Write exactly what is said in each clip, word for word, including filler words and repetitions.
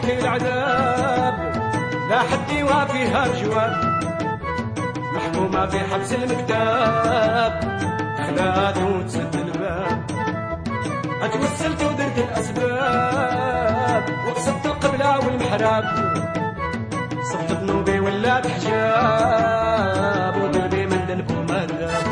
تحكي العذاب لا حد يوافيها بجواب، محكومة بحبس المكتاب خلات وتسد الباب، اتوسلت ودرت الاسباب وقصدت القبلة والمحراب، صفت ذنوبي ولات حجاب وقلبي من ذنب ومذاب.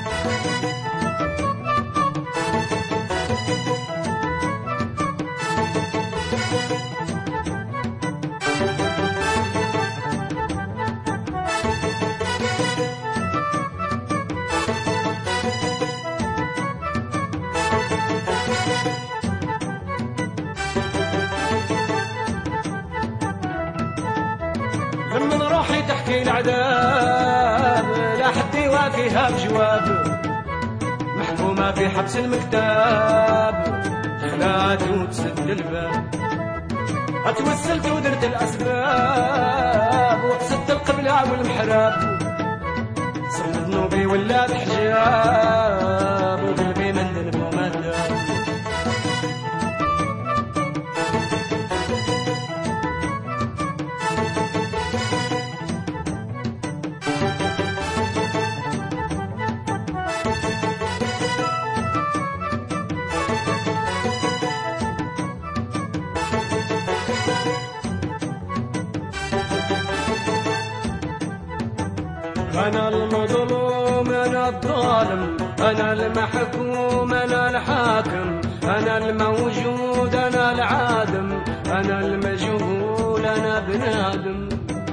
من روحي تحكي العذاب لا حد يوافيها بجواب، محكومة بحبس المكتاب خلات وتسد الباب، اتوسلت ودرت الاسباب وقصدت القبلة والمحراب، صرت ذنوبي ولات حجاب وقلبي من ذنب ومذاب. أنا المظلوم أنا الظالم أنا المحكوم أنا الحاكم، أنا الموجود أنا العادم، أنا المجهول أنا بنادم.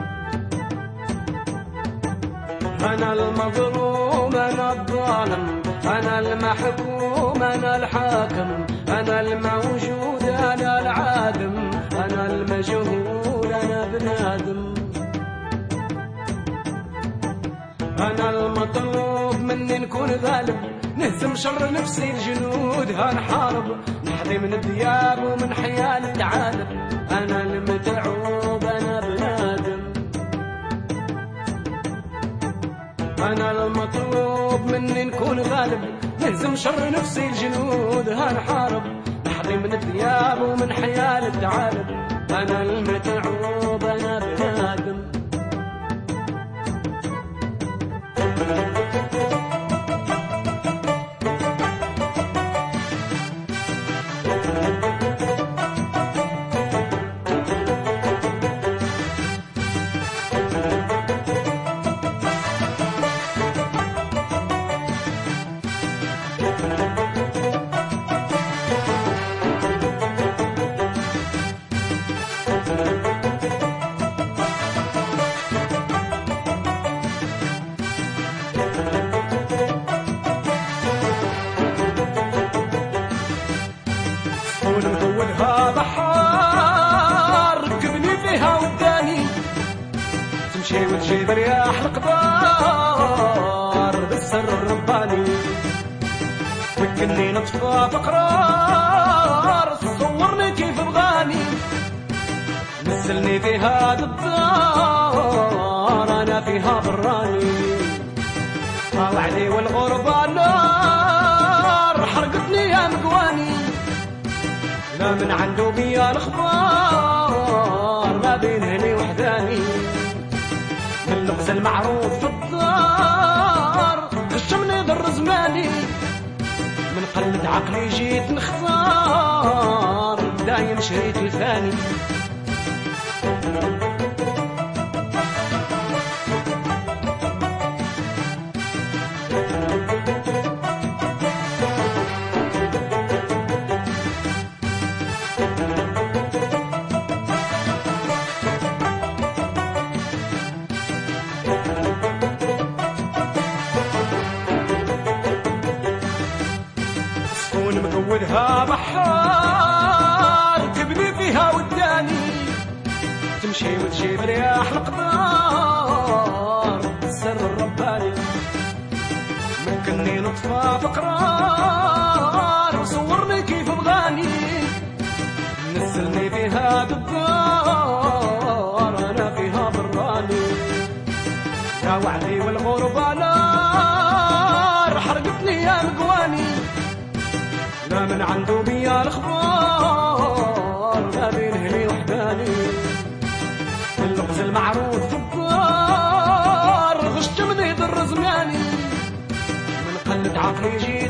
أنا المظلوم أنا الظالم أنا المحكوم أنا الحاكم، أنا الموجود أنا العادم، أنا المجهول أنا بنادم. أنا المطلوب مني نكون غالب، نهزم شر نفسي الجنود هنحارب، نحظي من الدياب ومن حيال التعالب، أنا المتعوب أنا بنادم. أنا المطلوب مني نكون غالب، نهزم شر نفسي الجنود هنحارب، نحظي من الدياب ومن حيال التعالب، أنا المتعوب أنا بنادم. ونمولها بحار ركبني فيها وداني، تمشي وتجيب رياح القبار بالسر الرباني، وكني نطفى بقرار صورني كيف بغاني، نزلني في هذا الدار انا فيها براني، طالعني والغربة نار حرقتني يا مقواني، لا من عنده بيا الأخبار ما بين هني وحداني، من لغز المعروف في الدار خشمني ضر زماني، من قلة عقلي جيت نختار دايم شريت الثاني. مقودها بحار تبني فيها وداني، تمشي وتجيب رياح القدار السر الرباني، مكني نطفى بقرار وصورني كيف بغاني، نزلني في هذا الدار انا فيها براني، يا وعدي والغربة نار حرقتني يا مقواني، لا من عنده بيا الأخبار ما بين هني وحداني. المعروف في الدار غشت من يد الرزماني من قلة عقلي جيت